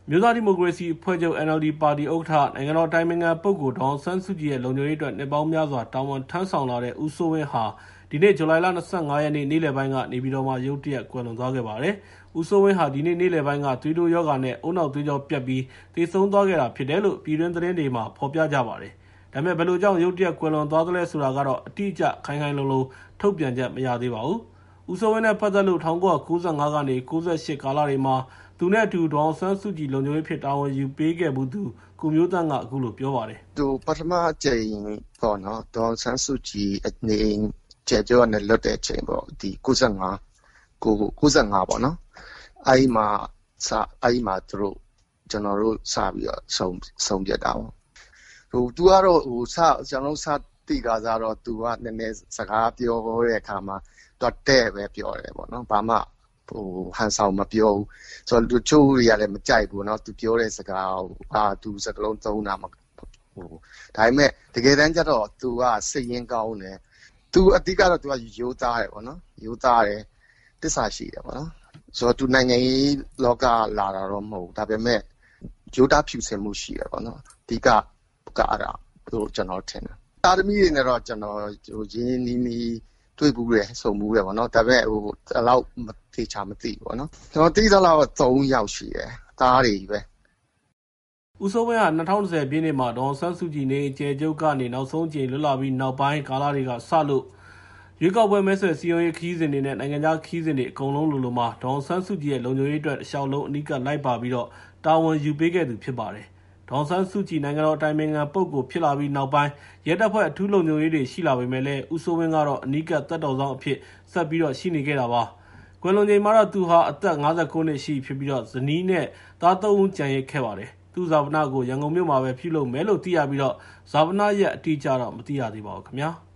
မျိုးသားဒီမိုကရေစီအဖွဲ့ချုပ် NLD ပါတီဥက္ကဋ္ဌနိုင်ငံတော်တိုင်ပင်ခံပုဂ္ဂိုလ်ဒေါ်အောင်ဆန်းစုကြည်ရဲ့လုံခြုံရေးအတွက်နှစ်ပေါင်းများစွာတာဝန်ထမ်းဆောင်လာတဲ့ဦးစိုးဝင်းဟာဒီနေ့ဇူလိုင်လ25ရက်နေ့နေ့လယ်ပိုင်းကနေပြည်တော်မှာရုတ်တရက်ကွယ်လွန်သွားခဲ့ပါတယ်။ဦးစိုးဝင်းဟာဒီနေ့နေ့လယ်ပိုင်းကသွေးတိုးရောဂါနဲ့အုံနောက်သွေးကြောပြတ်ပြီးသေဆုံးသွားခဲ့တာဖြစ်တယ်လို့ပြည်တွင်းသတင်းတွေမှာဖော်ပြကြပါတယ်။ဒါပေမဲ့ဘယ်လိုကြောင့်ရုတ်တရက်ကွယ်လွန်သွားသလဲဆိုတာကတော့အတိအကျခိုင်ခိုင်လုံလုံထုတ်ပြန်ချက်မရသေးပါဘူး။ဦးစိုးဝင်းနဲ့ပတ်သက်လို့1995ကနေ98ကာလတွေမှာသူနဲ့အတူဒေါအောင်ဆန်းစုကြည်လုံခြုံရေးဖြစ်တာဝန်ယူပေးခဲ့မှုသူကိုမျိုးတန်းကအခုလိုပြောပါတယ်။သူပထမကြိမ်ပေါ့နော်ဒေါအောင်ဆန်းစုကြည်အနေကျေကျော်နဲ့လွတ်တဲ့အချိန်ပေါ့ဒီ95ပေါ့နော်။အဲဒီမှာသူတို့ကျွန်တော်တို့စပြီးတော့ဆုံးပြတာပေါ့။သူကတော့ကျွန်တော်စတိကစားတော့သူကနည်းနည်းစကားပြောတဲ့အခါမှာတော့တဲ့ပဲပြောတယ်ပေါ့နော်။ဘာမှဟန်ဆောင်မပြောဘူးဆိုတော့သူချိုးရလည်းမကြိုက်ဘူးเนาะသူပြောတဲ့စကားသူစကလုံးသုံးတာမဟုတ်ဒါပေမဲ့တကယ်တမ်းကျတော့သူကစိတ်ရင်းကောင်းတယ်သူအတိကတော့သူကရိုးသားတယ်ပေါ့နော်ရိုးသားတယ်တစ္ဆာရှိတယ်ပေါ့နော်ဆိုတော့သူနိုင်ငံရေးလောကလာတာတော့မဟုတ်ဒါပေမဲ့ရိုးသားဖြူစင်မှုရှိတယ်ပေါ့နော်အတိကအဲ့ဒါတို့ကျွန်တော်ထင်တယ်တာသမီတွေနဲ့တော့ကျွန်တော်ရင်းနီးနီးတွေ့ဘူးတယ်စုံဘူးတယ်ပေါ့နော်ဒါပေမဲ့အဲ့လောက်သေချာမသိဘူးပေါ့နော်ကျွန်တော်သိသလောက်3ယောက်ရှိတယ်သားတွေပဲဦးစိုးဝင်းဟာ2010ပြည့်နှစ်မှာဒေါ်ဆန်းစုကြည်နေကျေကျုပ်ကနေနောက်ဆုံးကြိမ်လွတ်လာပြီးနောက်ပိုင်းကာလတွေကစလို့ရွေးကောက်ပွဲမဲဆွယ်စည်းရုံးရေးခီးစဉ်တွေနဲ့နိုင်ငံခြားခီးစဉ်တွေအကုန်လုံးလိုမှာဒေါ်ဆန်းစုကြည်ရဲ့လုံခြုံရေးအတွက်အလျှောက်လုံးအနီးကပ်လိုက်ပါပြီးတော့တာဝန်ယူပေးခဲ့သူဖြစ်ပါတယ်ဒေါ်ဆန်းစုကြည်နိုင်ငံတော်အတိုင်ပင်ခံပုဂ္ဂိုလ်ဖြစ်လာပြီးနောက်ပိုင်းရဲတပ်ဖွဲ့အထူးလုံခြုံရေးတွေရှိလာပေမဲ့လည်းဦးစိုးဝင်းကတော့အနီးကပ်တပ်တော်ဆောင်အဖြစ်ဆက်ပြီးတော့ရှိနေခဲ့တာပါကွယ်လွန်ချိန်မှာတော့သူဟာအသက်59နှစ်ရှိဖြစ်ပြီးတော့ဇနီးနဲ့သား3ဦးကျန်ရစ်ခဲ့ပါတယ်သူ့ဇာပနကိုရန်ကုန်မြို့မှာပဲပြုလုပ်မယ်လို့သိရပြီးတော့ဇာပနရဲ့အတိအကျတော့မသိရသေးပါဘူးခင်ဗျာ။